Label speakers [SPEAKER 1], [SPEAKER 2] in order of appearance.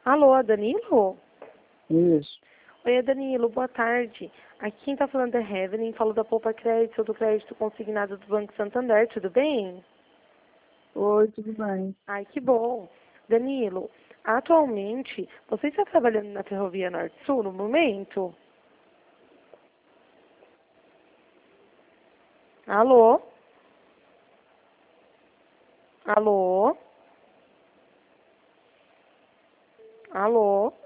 [SPEAKER 1] Alô, Danilo?
[SPEAKER 2] Isso.
[SPEAKER 1] Oi, Danilo, boa tarde. Aqui quem tá falando é Evelyn, falo da Poupa Crédito, do crédito consignado do Banco Santander, tudo bem?
[SPEAKER 2] Oi, tudo bem?
[SPEAKER 1] Ai, que bom. Danilo, atualmente, você está trabalhando na Ferrovia Norte-Sul no momento? Alô? Alô? Alô?